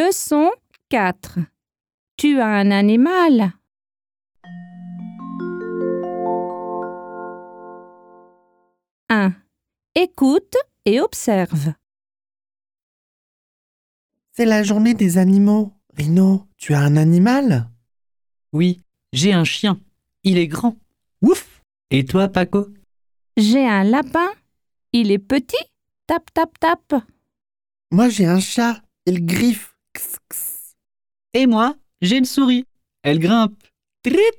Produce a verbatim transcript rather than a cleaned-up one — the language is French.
Leçon quatre. Tu as un animal. un. Écoute et observe. C'est la journée des animaux. Rino, tu as un animal? Oui, j'ai un chien. Il est grand. Ouf! Et toi, Paco? J'ai un lapin. Il est petit. Tap, tap, tap. Moi, j'ai un chat. Il griffe. Ks, ks. Et moi, j'ai une souris. Elle grimpe. Trit!